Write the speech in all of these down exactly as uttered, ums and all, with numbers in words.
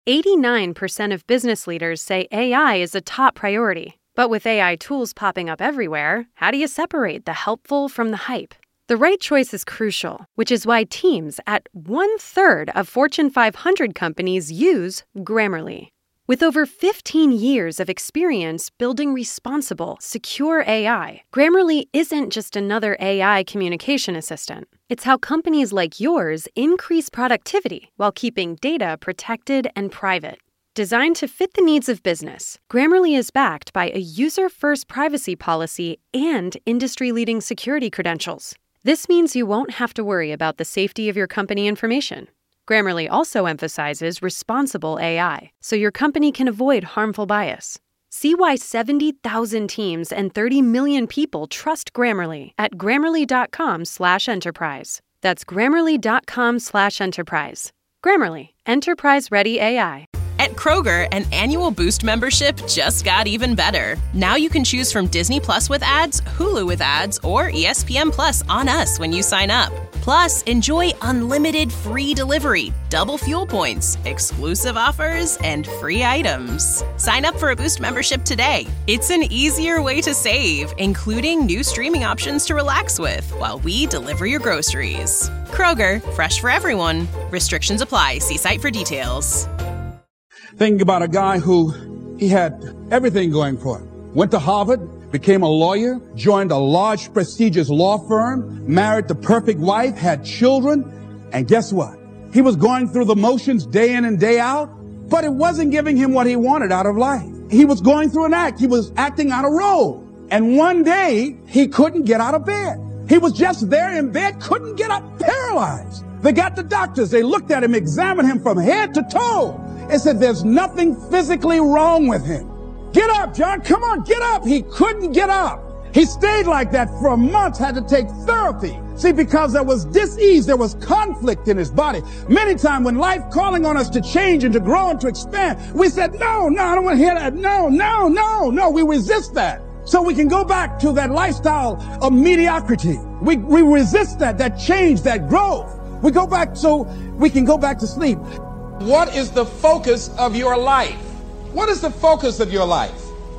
eighty-nine percent of business leaders say A I is a top priority. But with A I tools popping up everywhere, how do you separate the helpful from the hype? The right choice is crucial, which is why teams at one-third of Fortune five hundred companies use Grammarly. With over fifteen years of experience building responsible, secure A I, Grammarly isn't just another A I communication assistant. It's how companies like yours increase productivity while keeping data protected and private. Designed to fit the needs of business, Grammarly is backed by a user-first privacy policy and industry-leading security credentials. This means you won't have to worry about the safety of your company information. Grammarly also emphasizes responsible A I, so your company can avoid harmful bias. See why seventy thousand teams and thirty million people trust Grammarly at grammarly.com slash enterprise. That's grammarly.com slash enterprise. Grammarly, enterprise-ready A I. At Kroger, an annual Boost membership just got even better. Now you can choose from Disney Plus with ads, Hulu with ads, or E S P N Plus on us when you sign up. Plus, enjoy unlimited free delivery, double fuel points, exclusive offers, and free items. Sign up for a Boost membership today. It's an easier way to save, including new streaming options to relax with while we deliver your groceries. Kroger, fresh for everyone. Restrictions apply. See site for details. Thinking about a guy who he had everything going for him. Went to Harvard, became a lawyer, joined a large, prestigious law firm, married the perfect wife, had children, and guess what? He was going through the motions day in and day out, but it wasn't giving him what he wanted out of life. He was going through an act. He was acting out a role. And one day, he couldn't get out of bed. He was just there in bed, couldn't get up, paralyzed. They got the doctors. They looked at him, examined him from head to toe. They said, there's nothing physically wrong with him. Get up, John. Come on, get up. He couldn't get up. He stayed like that for months, had to take therapy. See, because there was dis-ease, there was conflict in his body. Many times when life calling on us to change and to grow and to expand, we said, no, no, I don't want to hear that. No, no, no, no. We resist that. So we can go back to that lifestyle of mediocrity. We, we resist that, that change, that growth. We go back so we can go back to sleep. What is the focus of your life? What is the focus of your life?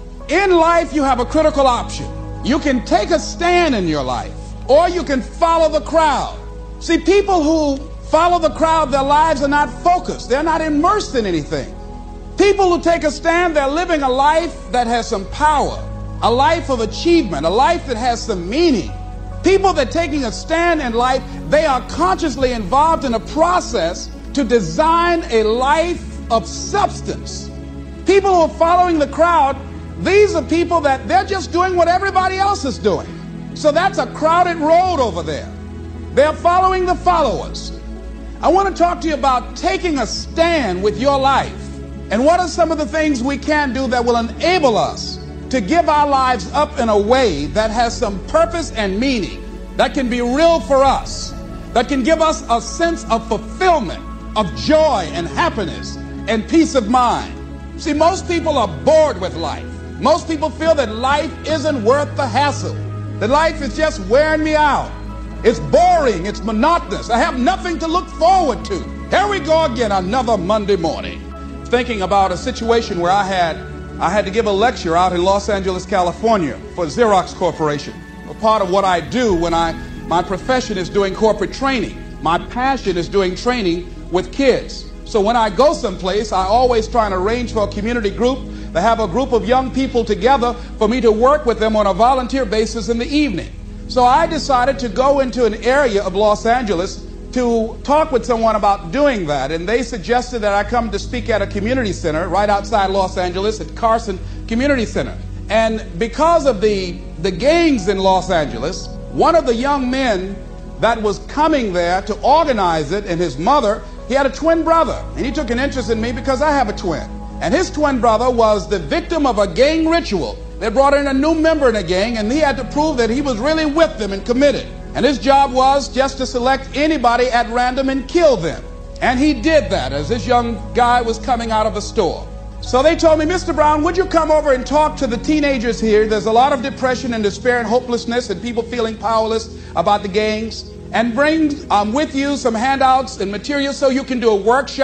In life, you have a critical option. You can take a stand in your life, or you can follow the crowd. See, people who follow the crowd, their lives are not focused. They're not immersed in anything. People who take a stand, they're living a life that has some power, a life of achievement, a life that has some meaning. People that are taking a stand in life, they are consciously involved in a process to design a life of substance. People who are following the crowd, these are people that they're just doing what everybody else is doing. So that's a crowded road over there. They're following the followers. I want to talk to you about taking a stand with your life. And what are some of the things we can do that will enable us to give our lives up in a way that has some purpose and meaning, that can be real for us, that can give us a sense of fulfillment, of joy and happiness and peace of mind. See, most people are bored with life. Most people feel that life isn't worth the hassle, that life is just wearing me out. It's boring, it's monotonous. I have nothing to look forward to. Here we go again, another Monday morning. Thinking about a situation where I had I had to give a lecture out in Los Angeles, California for Xerox Corporation. A part of what I do when I my profession is doing corporate training. My passion is doing training with kids. So when I go someplace, I always try and arrange for a community group to have a group of young people together for me to work with them on a volunteer basis in the evening. So I decided to go into an area of Los Angeles to talk with someone about doing that. And they suggested that I come to speak at a community center right outside Los Angeles at Carson Community Center. And because of the, the gangs in Los Angeles, one of the young men that was coming there to organize it, and his mother, he had a twin brother, and he took an interest in me because I have a twin. And his twin brother was the victim of a gang ritual. They brought in a new member in the gang, and he had to prove that he was really with them and committed. And his job was just to select anybody at random and kill them. And he did that as this young guy was coming out of a store. So they told me, Mister Brown, would you come over and talk to the teenagers here? There's a lot of depression and despair and hopelessness and people feeling powerless about the gangs. And bring um, with you some handouts and materials so you can do a workshop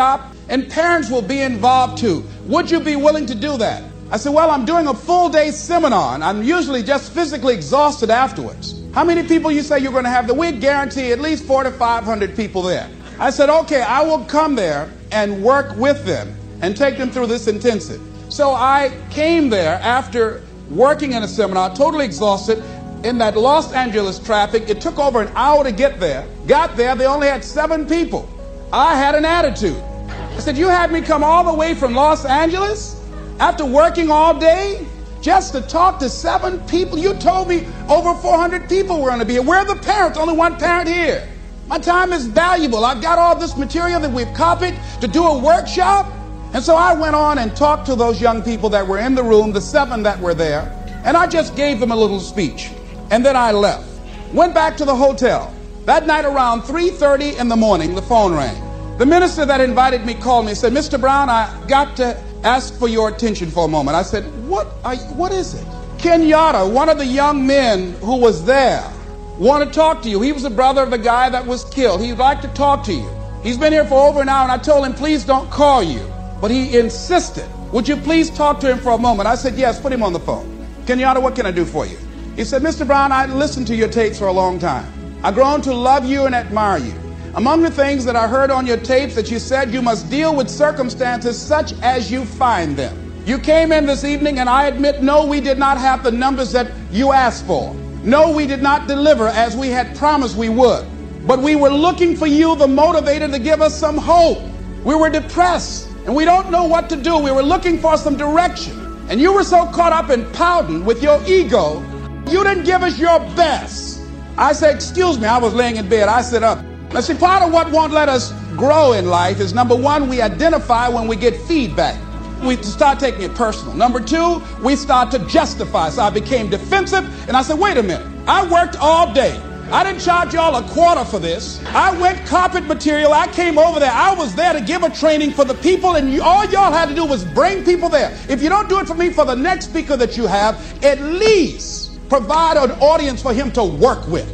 and parents will be involved too. Would you be willing to do that? I said, well, I'm doing a full day seminar, and I'm usually just physically exhausted afterwards. How many people you say you're going to have? That we'd guarantee at least four to five hundred people there. I said, okay, I will come there and work with them and take them through this intensive. So I came there after working in a seminar, totally exhausted, in that Los Angeles traffic. It took over an hour to get there. Got there, they only had seven people. I had an attitude. I said, you had me come all the way from Los Angeles after working all day just to talk to seven people? You told me over four hundred people were going to be here. Where are the parents? Only one parent here. My time is valuable. I've got all this material that we've copied to do a workshop. And so I went on and talked to those young people that were in the room, the seven that were there, and I just gave them a little speech. And then I left. Went back to the hotel. That night around three thirty in the morning, the phone rang. The minister that invited me called me and said, Mister Brown, I got to ask for your attention for a moment. I said, what, are you, what is it? Kenyatta, one of the young men who was there, want to talk to you. He was the brother of the guy that was killed. He'd like to talk to you. He's been here for over an hour, and I told him, please don't call you. But he insisted. Would you please talk to him for a moment? I said, yes, put him on the phone. Kenyatta, what can I do for you? He said, Mister Brown, I listened to your tapes for a long time. I've grown to love you and admire you. Among the things that I heard on your tapes that you said you must deal with circumstances such as you find them. You came in this evening, and I admit, no, we did not have the numbers that you asked for. No, we did not deliver as we had promised we would. But we were looking for you, the motivator, to give us some hope. We were depressed, and we don't know what to do. We were looking for some direction. And you were so caught up in pouting with your ego, you didn't give us your best. I said, excuse me, I was laying in bed. I sit up. Now, see, part of what won't let us grow in life is, number one, we identify when we get feedback. We start taking it personal. Number two, we start to justify. So I became defensive, and I said, wait a minute. I worked all day. I didn't charge y'all a quarter for this. I went carpet material. I came over there. I was there to give a training for the people, and you, all y'all had to do was bring people there. If you don't do it for me, for the next speaker that you have, at least provide an audience for him to work with.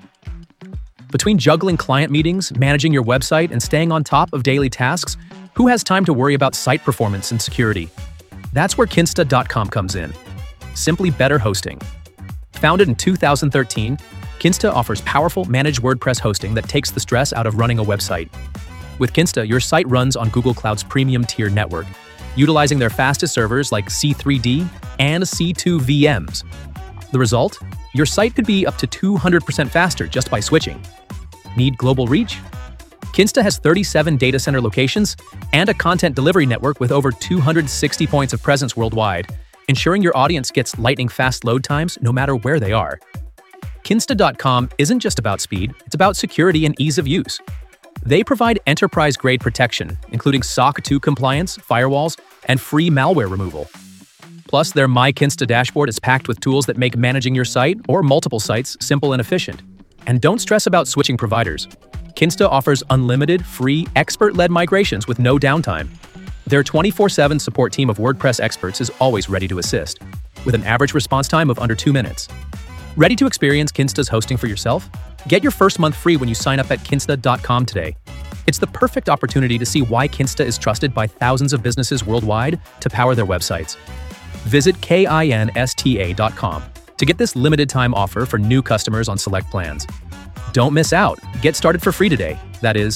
Between juggling client meetings, managing your website, and staying on top of daily tasks, who has time to worry about site performance and security? That's where Kinsta dot com comes in. Simply better hosting. Founded in two thousand thirteen, Kinsta offers powerful managed WordPress hosting that takes the stress out of running a website. With Kinsta, your site runs on Google Cloud's premium tier network, utilizing their fastest servers like C three D and C two V Ms. The result? Your site could be up to two hundred percent faster just by switching. Need global reach? Kinsta has thirty-seven data center locations and a content delivery network with over two hundred sixty points of presence worldwide, ensuring your audience gets lightning-fast load times no matter where they are. Kinsta dot com isn't just about speed, it's about security and ease of use. They provide enterprise-grade protection, including S O C two compliance, firewalls, and free malware removal. Plus, their My Kinsta dashboard is packed with tools that make managing your site or multiple sites simple and efficient. And don't stress about switching providers. Kinsta offers unlimited, free, expert-led migrations with no downtime. Their twenty-four seven support team of WordPress experts is always ready to assist, with an average response time of under two minutes. Ready to experience Kinsta's hosting for yourself? Get your first month free when you sign up at Kinsta dot com today. It's the perfect opportunity to see why Kinsta is trusted by thousands of businesses worldwide to power their websites. Visit Kinsta dot com to get this limited-time offer for new customers on select plans. Don't miss out. Get started for free today. That is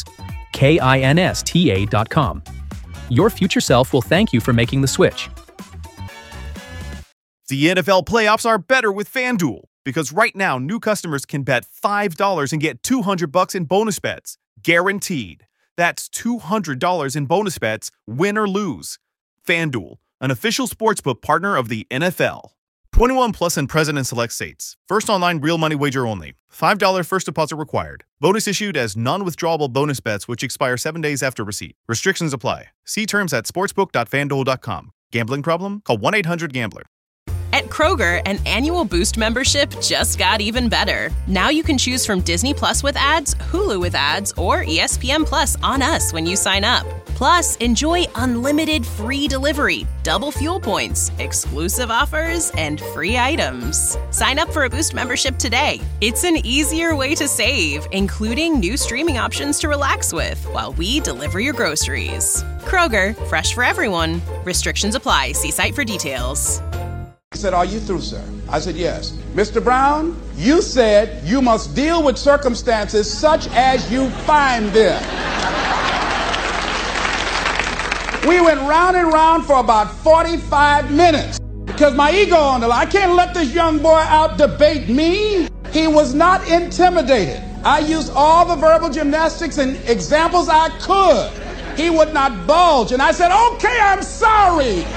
Kinsta dot com. Your future self will thank you for making the switch. The N F L playoffs are better with FanDuel, because right now new customers can bet five dollars and get two hundred bucks in bonus bets, guaranteed. That's two hundred dollars in bonus bets, win or lose. FanDuel, an official sportsbook partner of the N F L. twenty-one plus and present in select states. First online real money wager only. five dollars first deposit required. Bonus issued as non-withdrawable bonus bets which expire seven days after receipt. Restrictions apply. See terms at sportsbook dot fanduel dot com. Gambling problem? Call one eight hundred gambler. At Kroger, an annual Boost membership just got even better. Now you can choose from Disney Plus with ads, Hulu with ads, or E S P N Plus on us when you sign up. Plus, enjoy unlimited free delivery, double fuel points, exclusive offers, and free items. Sign up for a Boost membership today. It's an easier way to save, including new streaming options to relax with while we deliver your groceries. Kroger, fresh for everyone. Restrictions apply. See site for details. He said, "Are you through, sir?" I said, "Yes." "Mister Brown, you said you must deal with circumstances such as you find them." We went round and round for about forty-five minutes because my ego on the line. I can't let this young boy out debate me. He was not intimidated. I used all the verbal gymnastics and examples I could. He would not budge. And I said, "Okay, I'm sorry.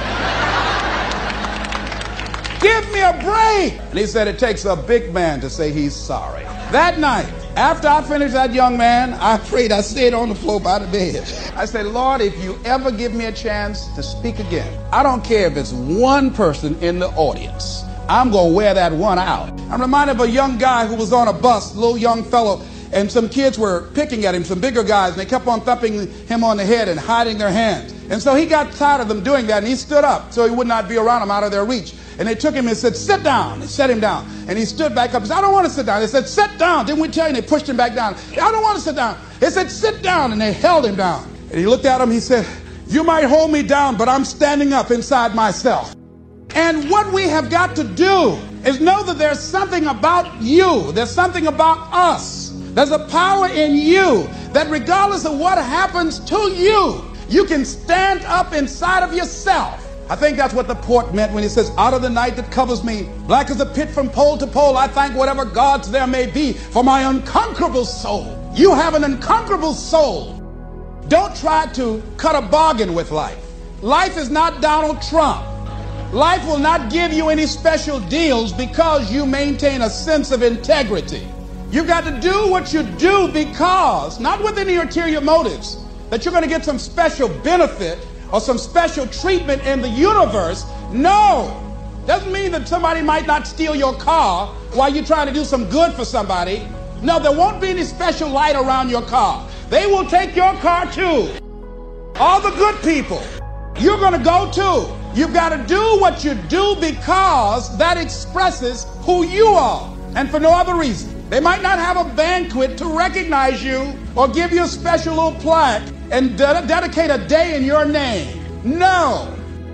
Give me a break." And he said, "It takes a big man to say he's sorry." That night, after I finished that young man, I prayed. I stayed on the floor by the bed. I said, "Lord, if you ever give me a chance to speak again, I don't care if it's one person in the audience, I'm going to wear that one out." I'm reminded of a young guy who was on a bus, a little young fellow, and some kids were picking at him, some bigger guys, and they kept on thumping him on the head and hiding their hands. And so he got tired of them doing that, and he stood up so he would not be around them, out of their reach. And they took him and said, "Sit down." They set him down. And he stood back up and said, "I don't want to sit down." They said, "Sit down." Didn't we tell you? And they pushed him back down. "I don't want to sit down." They said, "Sit down." And they held him down. And he looked at him. He said, "You might hold me down, but I'm standing up inside myself." And what we have got to do is know that there's something about you. There's something about us. There's a power in you that regardless of what happens to you, you can stand up inside of yourself. I think that's what the poet meant when he says, "Out of the night that covers me, black as a pit from pole to pole, I thank whatever gods there may be for my unconquerable soul." You have an unconquerable soul. Don't try to cut a bargain with life. Life is not Donald Trump. Life will not give you any special deals because you maintain a sense of integrity. You've got to do what you do because, not with any ulterior motives, that you're going to get some special benefit or some special treatment in the universe. No. Doesn't mean that somebody might not steal your car while you're trying to do some good for somebody. No, there won't be any special light around your car. They will take your car too. All the good people, you're going to go too. You've got to do what you do because that expresses who you are and for no other reason. They might not have a banquet to recognize you or give you a special little plaque and de- dedicate a day in your name. No.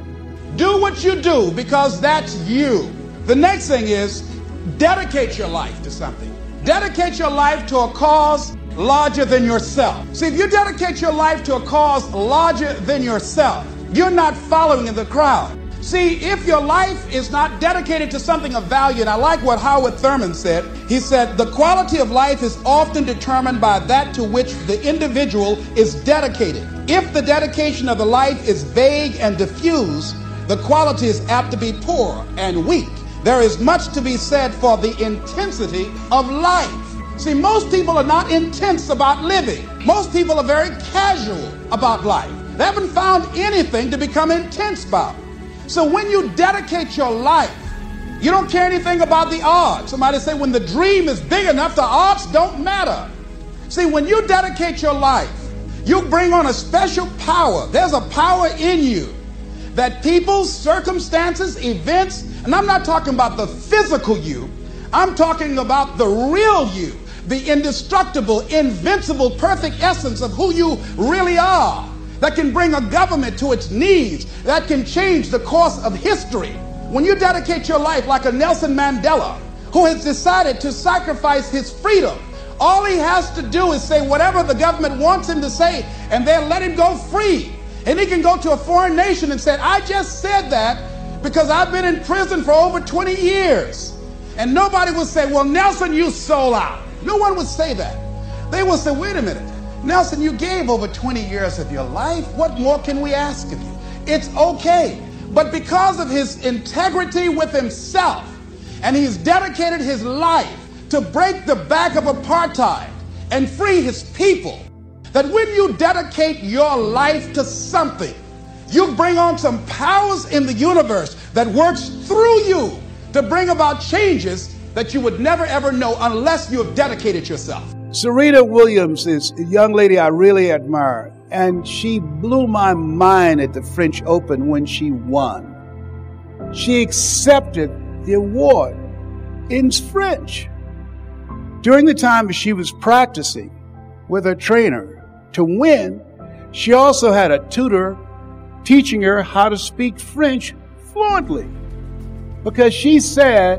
Do what you do because that's you. The next thing is dedicate your life to something. Dedicate your life to a cause larger than yourself. See, if you dedicate your life to a cause larger than yourself, you're not following in the crowd. See, if your life is not dedicated to something of value, and I like what Howard Thurman said, he said, the quality of life is often determined by that to which the individual is dedicated. If the dedication of the life is vague and diffuse, the quality is apt to be poor and weak. There is much to be said for the intensity of life. See, most people are not intense about living. Most people are very casual about life. They haven't found anything to become intense about. So when you dedicate your life, you don't care anything about the odds. Somebody say when the dream is big enough, the odds don't matter. See, when you dedicate your life, you bring on a special power. There's a power in you that people, circumstances, events, and I'm not talking about the physical you, I'm talking about the real you, the indestructible, invincible, perfect essence of who you really are, that can bring a government to its knees, that can change the course of history. When you dedicate your life like a Nelson Mandela, who has decided to sacrifice his freedom, all he has to do is say whatever the government wants him to say, and they'll let him go free. And he can go to a foreign nation and say, I just said that because I've been in prison for over twenty years. And nobody would say, well, Nelson, you sold out. No one would say that. They will say, wait a minute. Nelson, you gave over twenty years of your life. What more can we ask of you? It's okay. But because of his integrity with himself, and he's dedicated his life to break the back of apartheid and free his people, that when you dedicate your life to something, you bring on some powers in the universe that works through you to bring about changes that you would never ever know unless you have dedicated yourself. Serena Williams is a young lady I really admire, and she blew my mind at the French Open when she won. She accepted the award in French. During the time she was practicing with her trainer to win, She also had a tutor teaching her how to speak French fluently, because she said,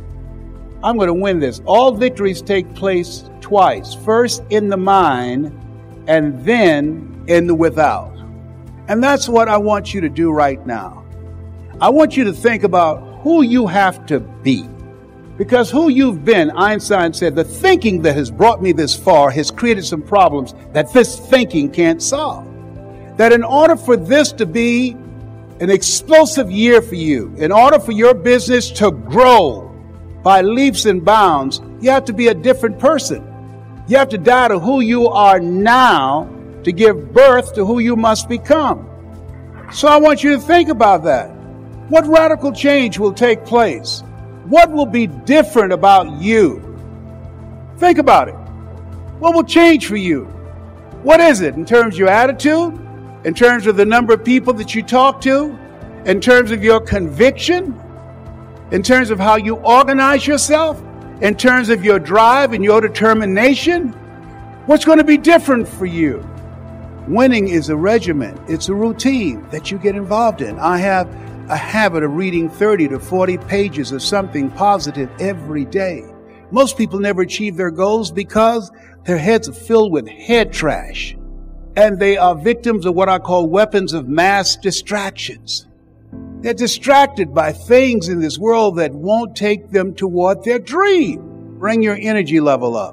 I'm going to win this. All victories take place twice. First in the mind, and then in the without. And that's what I want you to do right now. I want you to think about who you have to be. Because who you've been, Einstein said, the thinking that has brought me this far has created some problems that this thinking can't solve. That in order for this to be an explosive year for you, in order for your business to grow by leaps and bounds, you have to be a different person. You have to die to who you are now to give birth to who you must become. So I want you to think about that. What radical change will take place? What will be different about you? Think about it. What will change for you? What is it in terms of your attitude? In terms of the number of people that you talk to? In terms of your conviction? In terms of how you organize yourself? In terms of your drive and your determination? What's going to be different for you? Winning is a regimen. It's a routine that you get involved in. I have a habit of reading thirty to forty pages of something positive every day. Most people never achieve their goals because their heads are filled with head trash. And they are victims of what I call weapons of mass distractions. They're distracted by things in this world that won't take them toward their dream. Bring your energy level up.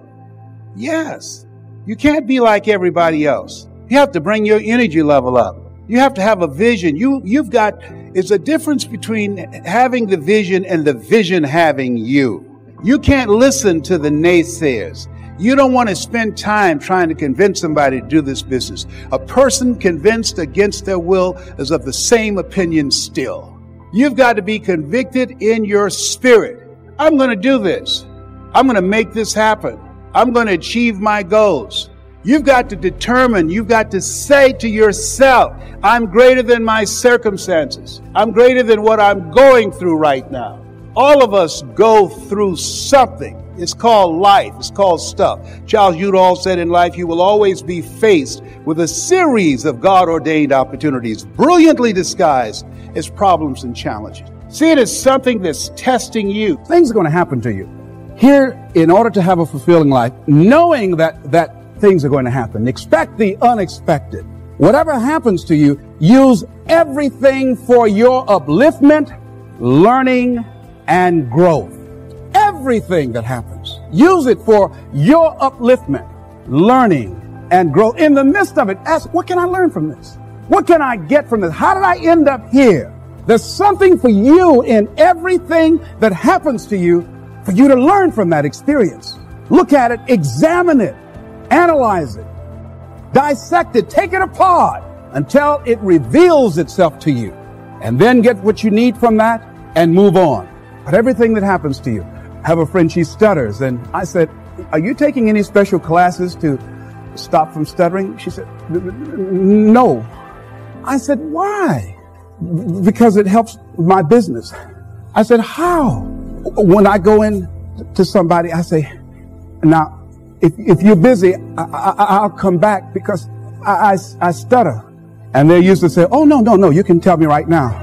Yes, you can't be like everybody else. You have to bring your energy level up. You have to have a vision. You, you've got, it's a difference between having the vision and the vision having you. You can't listen to the naysayers. You don't want to spend time trying to convince somebody to do this business. A person convinced against their will is of the same opinion still. You've got to be convicted in your spirit. I'm going to do this. I'm going to make this happen. I'm going to achieve my goals. You've got to determine, you've got to say to yourself, I'm greater than my circumstances. I'm greater than what I'm going through right now. All of us go through something. It's called life. It's called stuff. Charles Udall said in life, you will always be faced with a series of God-ordained opportunities, brilliantly disguised as problems and challenges. See it as something that's testing you. Things are going to happen to you. Here, in order to have a fulfilling life, knowing that, that things are going to happen, expect the unexpected. Whatever happens to you, use everything for your upliftment, learning, and growth. Everything that happens, use it for your upliftment, learning, and growth. In the midst of it, ask, what can I learn from this? What can I get from this? How did I end up here? There's something for you in everything that happens to you for you to learn from that experience. Look at it, examine it, analyze it, dissect it, take it apart until it reveals itself to you, and then get what you need from that and move on. But everything that happens to you, I have a friend, she stutters, and I said, are you taking any special classes to stop from stuttering? She said, no. I said, why? Because it helps my business. I said, how? When I go in to somebody, I say, now, if, if you're busy, I, I, I'll come back because I, I, I stutter. And they used to say, oh, no, no, no, you can tell me right now.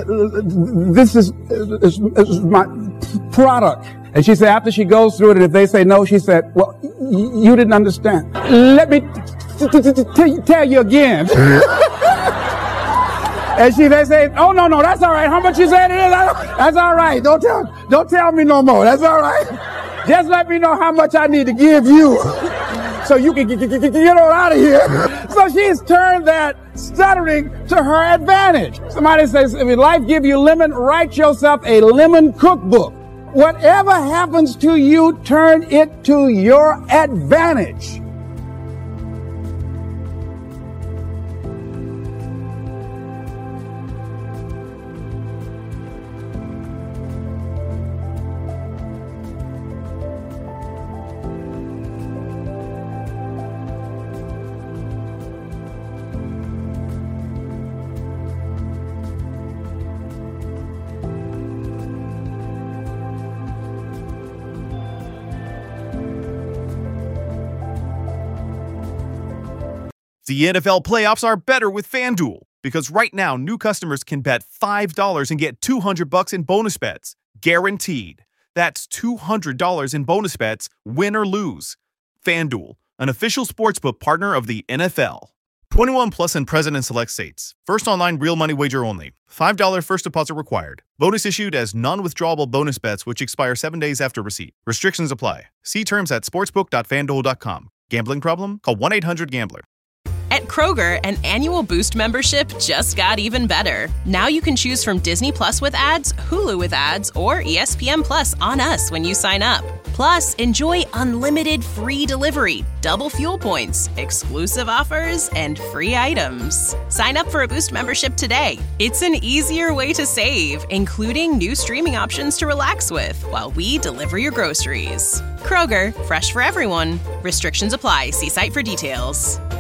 This is, is, is my product. And she said, after she goes through it, and if they say no, she said, well, y- you didn't understand. Let me t- t- t- t- tell you again. And she, they say, oh, no, no, that's all right. How much you said it is? That's all right. Don't tell, don't tell me no more. That's all right. Just let me know how much I need to give you so you can get, get, get, get on out of here. So she's turned that stuttering to her advantage. Somebody says, if life give you lemon, write yourself a lemon cookbook. Whatever happens to you, turn it to your advantage. The N F L playoffs are better with FanDuel, because right now new customers can bet five dollars and get two hundred bucks in bonus bets, guaranteed. That's two hundred dollars in bonus bets, win or lose. FanDuel, an official sportsbook partner of the N F L. twenty-one plus and present in select states. First online real money wager only. five dollars first deposit required. Bonus issued as non-withdrawable bonus bets which expire seven days after receipt. Restrictions apply. See terms at sportsbook dot fan duel dot com. Gambling problem? Call one eight hundred gambler. At Kroger, an annual Boost membership just got even better. Now you can choose from Disney Plus with ads, Hulu with ads, or E S P N Plus on us when you sign up. Plus, enjoy unlimited free delivery, double fuel points, exclusive offers, and free items. Sign up for a Boost membership today. It's an easier way to save, including new streaming options to relax with while we deliver your groceries. Kroger, fresh for everyone. Restrictions apply. See site for details.